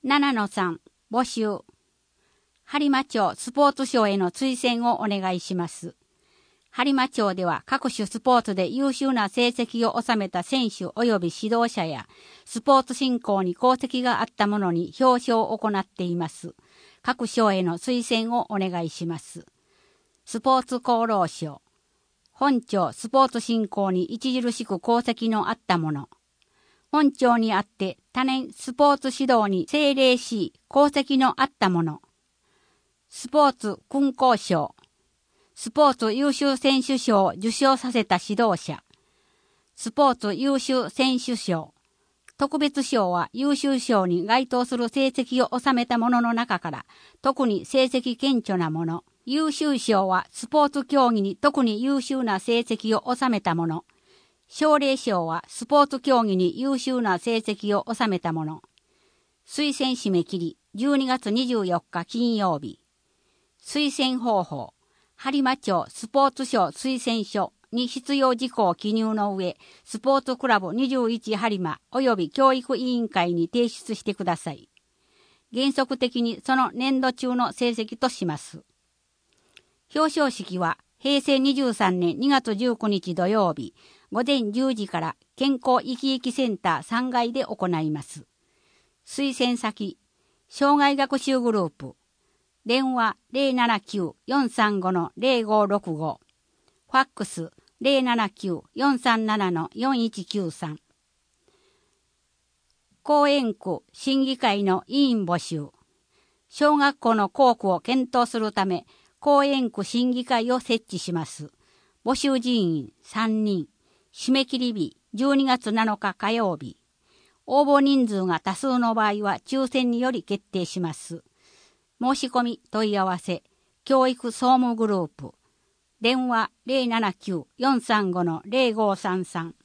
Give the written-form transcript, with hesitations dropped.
7-3募集。播磨町スポーツ賞への推薦をお願いします。播磨町では各種スポーツで優秀な成績を収めた選手及び指導者やスポーツ振興に功績があった者に表彰を行っています。各賞への推薦をお願いします。スポーツ功労賞。本町スポーツ振興に著しく功績のあった者。本町にあって多年スポーツ指導に精励し功績のあった者。スポーツ勲功賞。スポーツ優秀選手賞を受賞させた指導者。スポーツ優秀選手賞。特別賞は優秀賞に該当する成績を収めた者の中から特に成績顕著な者。優秀賞はスポーツ競技に特に優秀な成績を収めた者。奨励賞はスポーツ競技に優秀な成績を収めた者。推薦締め切り12月24日金曜日。推薦方法。播磨町スポーツ賞推薦書に必要事項を記入の上、スポーツクラブ21播磨及び教育委員会に提出してください。原則的にその年度中の成績とします。表彰式は平成23年2月19日土曜日午前10時から健康生き生きセンター3階で行います。推薦先、障害学習グループ。電話 079-435-0565。ファックス 079-437-4193。公園区審議会の委員募集。小学校の校区を検討するため、公園区審議会を設置します。募集人員3人。締め切り日12月7日火曜日。応募人数が多数の場合は抽選により決定します。申し込み問い合わせ、教育総務グループ。電話 079-435-0533。